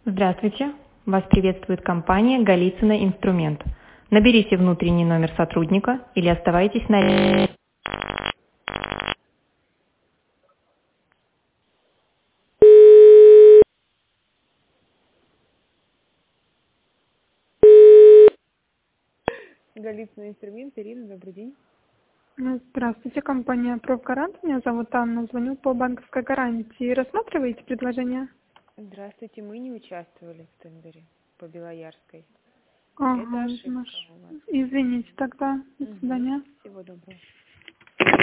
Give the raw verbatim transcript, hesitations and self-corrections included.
Здравствуйте. Вас приветствует компания «Голицыно Инструмент». Наберите внутренний номер сотрудника или оставайтесь на линии. Голицыно Инструмент, Ирина, добрый день. Здравствуйте, компания «Профгарант». Меня зовут Анна. Звоню по банковской гарантии. Рассматриваете предложение? Здравствуйте, мы не участвовали в тендере по Белоярской. Это Ага, ошибка наш. у вас. Извините тогда. До Угу. свидания. Всего доброго.